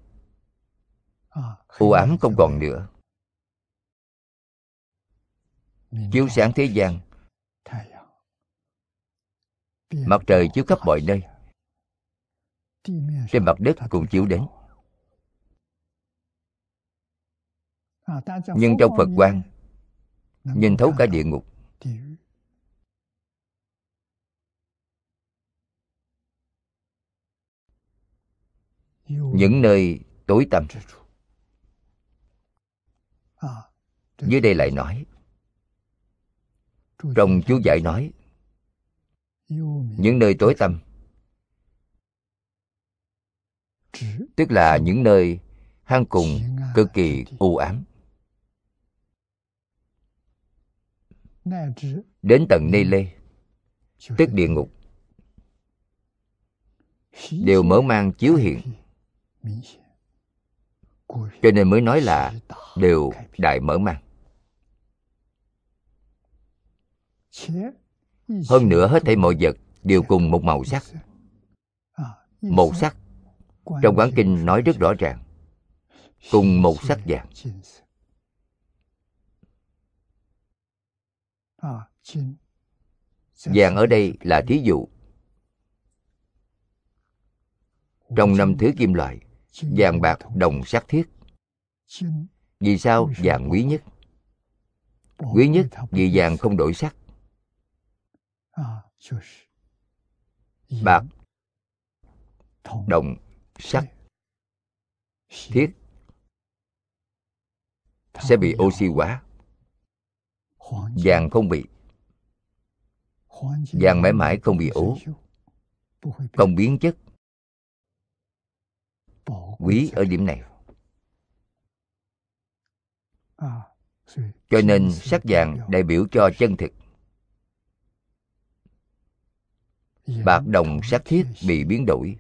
A: u ám không còn nữa, chiếu sáng thế gian. Mặt trời chiếu khắp mọi nơi, trên mặt đất cũng chiếu đến. Nhưng trong Phật quang nhìn thấu cả địa ngục. Những nơi tối tăm. Dưới đây lại nói, trong chú giải nói, những nơi tối tăm tức là những nơi hang cùng cực kỳ u ám. Đến tận Nê Lê, tức địa ngục, đều mở mang chiếu hiện. Cho nên mới nói là đều đại mở mang. Hơn nữa hết thảy mọi vật đều cùng một màu sắc. Màu sắc trong Quán Kinh nói rất rõ ràng, cùng một sắc vàng. Vàng ở đây là thí dụ. Trong 5 thứ kim loại, vàng, bạc, đồng, sắt, thiết. Vì sao vàng quý nhất? Quý nhất vì vàng không đổi sắc. Bạc, đồng, sắt, thiết sẽ bị oxy hóa. Vàng không bị. Vàng mãi mãi không bị ố, không biến chất. Quý ở điểm này. Cho nên sắc vàng đại biểu cho chân thực. bạc đồng sắc thiết bị biến đổi.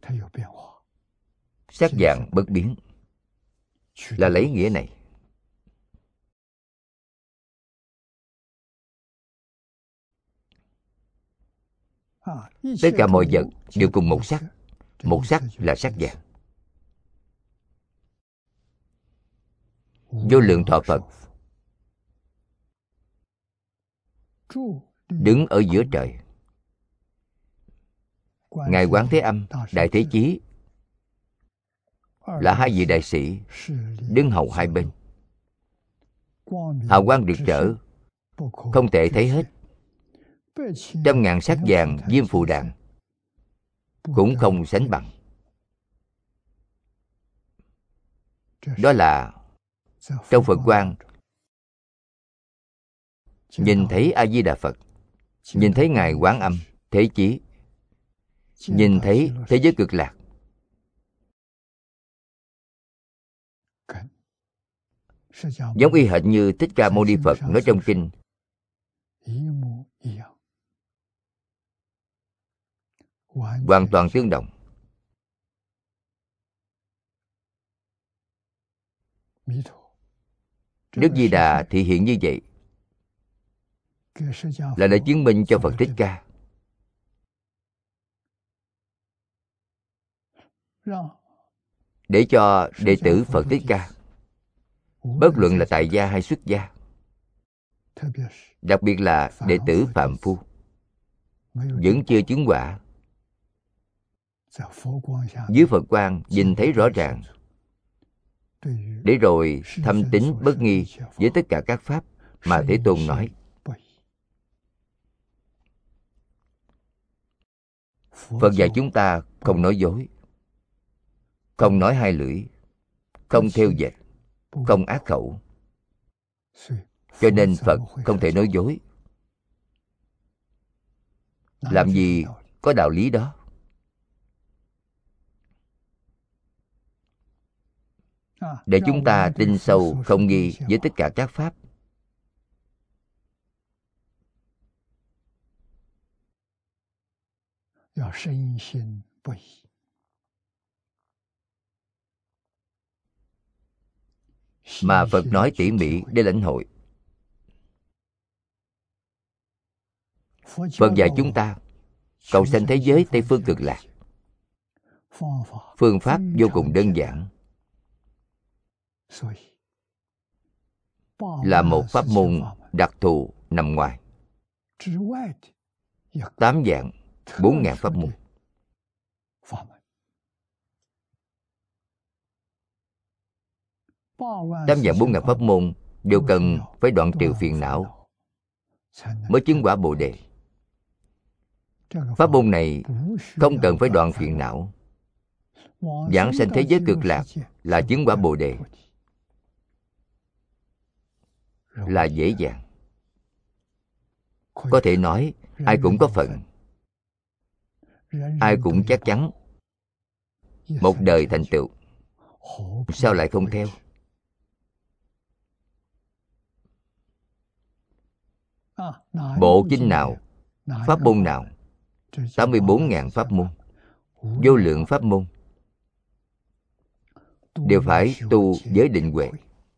A: Sắc dạng bất biến là lấy nghĩa này. Tất cả mọi vật đều cùng một sắc. Một sắc là sắc dạng. Vô lượng thọ Phật đứng ở giữa trời. Ngài Quán Thế Âm, Đại Thế Chí là hai vị đại sĩ đứng hầu hai bên. Hào quang rực rỡ, không thể thấy hết. Trăm ngàn sắc vàng diêm phù đàn cũng không sánh bằng. Đó là trong Phật quang nhìn thấy A Di Đà Phật, nhìn thấy Ngài Quán Âm Thế Chí, nhìn thấy thế giới cực lạc. Giống y hệt như Thích Ca Mâu Ni Phật nói trong kinh, hoàn toàn tương đồng. Đức Di Đà thị hiện như vậy là để chứng minh cho Phật Thích Ca, để cho đệ tử Phật Thích Ca, bất luận là tại gia hay xuất gia, đặc biệt là đệ tử phàm phu vẫn chưa chứng quả, dưới Phật quang nhìn thấy rõ ràng, để rồi thâm tín bất nghi với tất cả các pháp mà Thế Tôn nói. Phật dạy chúng ta không nói dối, không nói hai lưỡi, không thêu dệt, không ác khẩu. Cho nên Phật không thể nói dối. Làm gì có đạo lý đó. Để chúng ta tin sâu không nghi với tất cả các pháp. Mà Phật nói tỉ mỉ để lãnh hội. Phật dạy chúng ta cầu sanh thế giới Tây Phương Cực Lạc. Phương pháp vô cùng đơn giản, là một pháp môn đặc thù nằm ngoài 8 vạn 4 ngàn pháp môn. 8 vạn 4 ngàn pháp môn đều cần phải đoạn trừ phiền não mới chứng quả Bồ Đề. Pháp môn này không cần phải đoạn phiền não, giảng sanh thế giới cực lạc là chứng quả Bồ Đề, là dễ dàng. Có thể nói ai cũng có phần, ai cũng chắc chắn một đời thành tựu. Sao lại không theo? Bộ kinh nào, pháp môn nào, 84.000 pháp môn, vô lượng pháp môn, đều phải tu giới định huệ.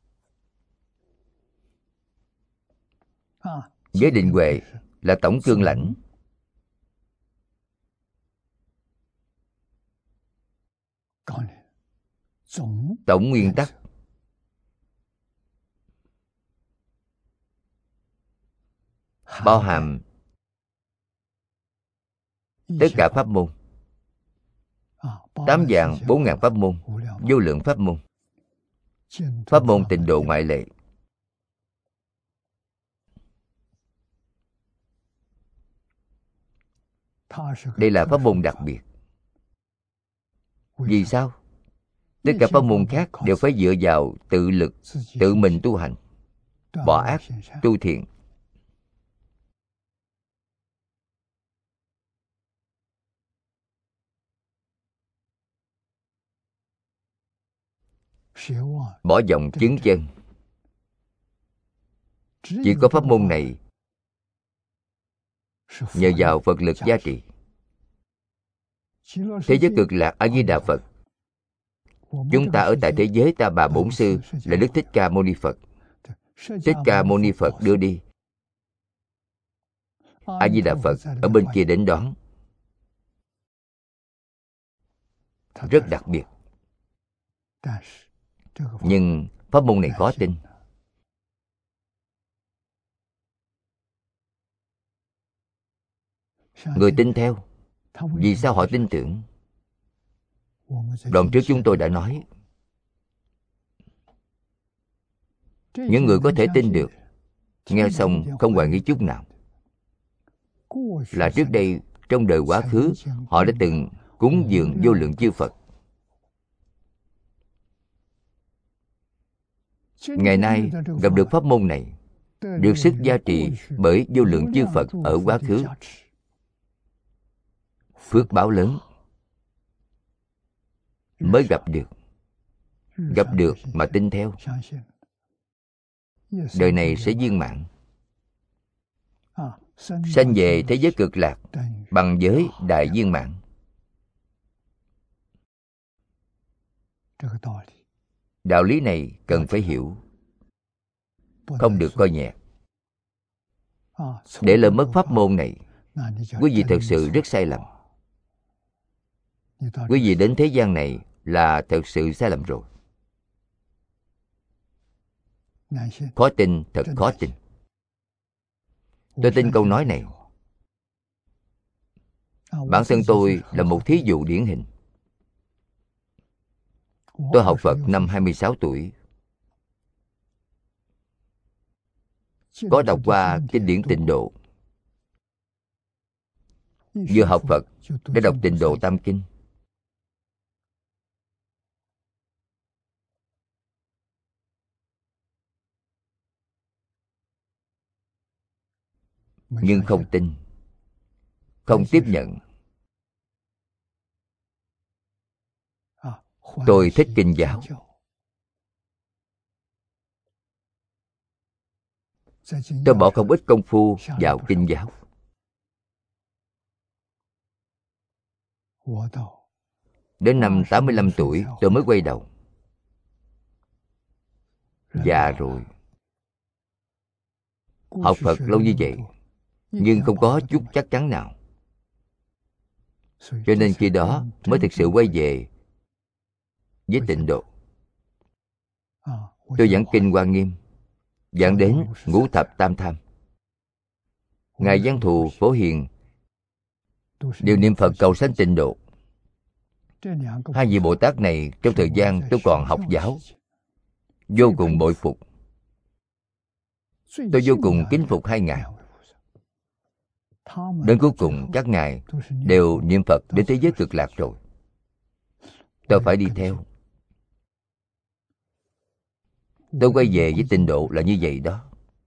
A: Giới định huệ là tổng cương lãnh, tổng nguyên tắc, bao hàm tất cả pháp môn, 8 vạn 4 ngàn pháp môn, vô lượng pháp môn. Pháp môn tịnh độ ngoại lệ. Đây là pháp môn đặc biệt. Vì sao? Tất cả pháp môn khác đều phải dựa vào tự lực, tự mình tu hành, bỏ ác, tu thiện. Bỏ vọng chứng chân. Chỉ có pháp môn này nhờ vào Phật lực gia trì, Thế giới cực lạc A Di Đà Phật. Chúng ta ở tại thế giới Ta Bà Bổn Sư là Đức Thích Ca Mâu Ni Phật. Thích Ca Mâu Ni Phật đưa đi, A Di Đà Phật ở bên kia đến đón. Rất đặc biệt. Nhưng pháp môn này khó tin. Người tin theo. Vì sao họ tin tưởng? Đoạn trước chúng tôi đã nói, những người có thể tin được, nghe xong không hoài nghi chút nào, là trước đây trong đời quá khứ họ đã từng cúng dường vô lượng chư Phật. Ngày nay gặp được pháp môn này, được sức gia trì bởi vô lượng chư Phật ở quá khứ, phước báo lớn mới gặp được mà tin theo. Đời này sẽ viên mãn, sanh về thế giới cực lạc bằng với đại viên mãn. Đạo lý này cần phải hiểu, không được coi nhẹ. Để lỡ mất pháp môn này, quý vị thật sự rất sai lầm. Quý vị đến thế gian này là thật sự sai lầm rồi. Khó tin, thật khó tin. Tôi tin câu nói này. Bản thân tôi là một thí dụ điển hình. Tôi học Phật năm 26 tuổi. Có đọc qua kinh điển Tịnh Độ. Vừa học Phật đã đọc Tịnh Độ Tam Kinh. Nhưng không tin, không tiếp nhận. Tôi thích kinh giáo. Tôi bỏ không ít công phu vào kinh giáo. Đến năm 85 tuổi tôi mới quay đầu. Già rồi. Học Phật lâu như vậy, nhưng không có chút chắc chắn nào. Cho nên khi đó mới thực sự quay về với Tịnh Độ. Tôi giảng kinh Hoa Nghiêm, giảng đến Ngũ Thập Tam Tham. Ngài Văn Thù, Phổ Hiền đều niệm Phật cầu sanh Tịnh Độ. Hai vị Bồ Tát này trong thời gian tôi còn học giáo, vô cùng bội phục. Tôi vô cùng kính phục hai ngài. Đến cuối cùng các ngài đều niệm Phật đến thế giới cực lạc rồi. Tôi phải đi theo. Tôi quay về với Tịnh Độ là như vậy đó.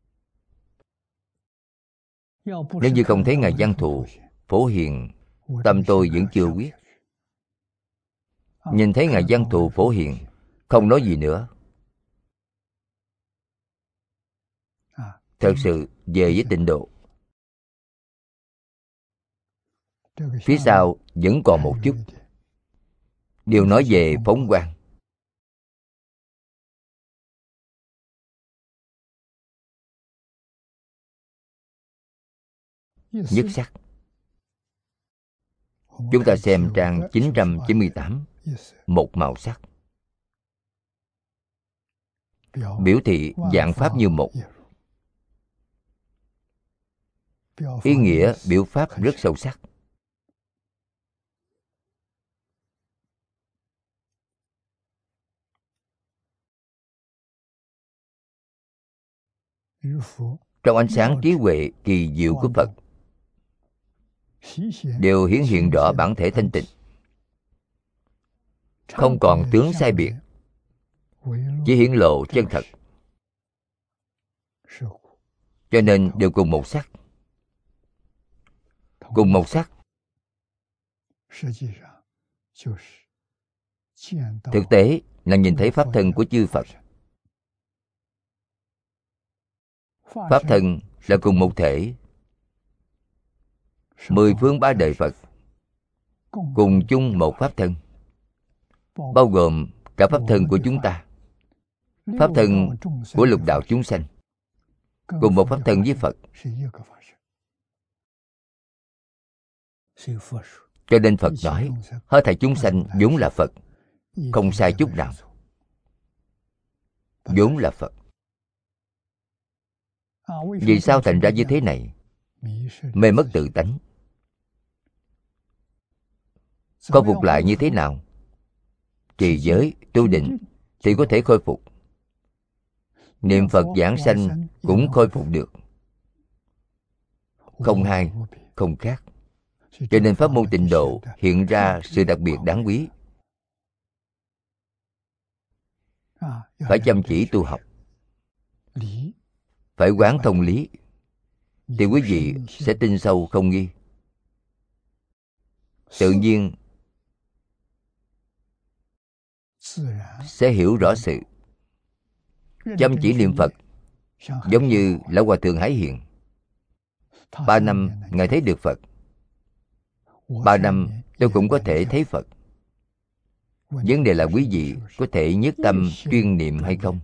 A: Nếu như không thấy ngài Văn Thù, Phổ Hiền, tâm tôi vẫn chưa quyết. Nhìn thấy ngài Văn Thù, Phổ Hiền, không nói gì nữa. Thật sự về với Tịnh Độ. Phía sau vẫn còn một chút. Điều nói về phóng quang. Nhất sắc. Chúng ta xem trang 998. Một màu sắc. Biểu thị vạn pháp như một. Ý nghĩa biểu pháp rất sâu sắc. Trong ánh sáng trí huệ kỳ diệu của Phật, đều hiển hiện rõ bản thể thanh tịnh, không còn tướng sai biệt, chỉ hiển lộ chân thật. Cho nên đều cùng một sắc. Cùng một sắc thực tế là nhìn thấy pháp thân của chư Phật. Pháp thân là cùng một thể. 10 phương 3 đời Phật cùng chung một pháp thân, bao gồm cả pháp thân của chúng ta, pháp thân của lục đạo chúng sanh, cùng một pháp thân với Phật. Cho nên Phật nói hết thảy chúng sanh vốn là Phật, không sai chút nào, vốn là Phật. Vì sao thành ra như thế này? Mê mất tự tánh. Khôi phục lại như thế nào? Trì giới, tu định thì có thể khôi phục. Niệm Phật giảng sanh cũng khôi phục được. Không hai, không khác. Cho nên pháp môn Tịnh Độ hiện ra sự đặc biệt đáng quý. Phải chăm chỉ tu học, phải quán thông lý, thì quý vị sẽ tin sâu không nghi. Tự nhiên sẽ hiểu rõ sự. Chăm chỉ niệm Phật giống như Lão Hòa Thượng Hải Hiện. 3 năm Ngài thấy được Phật, 3 năm tôi cũng có thể thấy Phật. Vấn đề là quý vị có thể nhất tâm chuyên niệm hay không?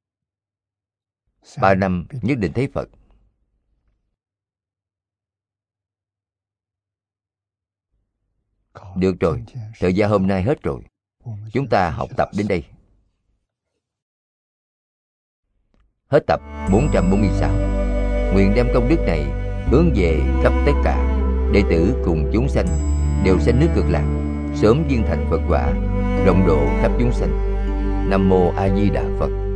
A: 3 năm nhất định thấy Phật. Được rồi, thời gian hôm nay hết rồi. Chúng ta học tập đến đây. Hết tập 446. Nguyện đem công đức này hướng về khắp tất cả đệ tử cùng chúng sanh đều sanh nước Cực Lạc, sớm viên thành Phật quả, rộng độ khắp chúng sanh. Nam mô A Di Đà Phật.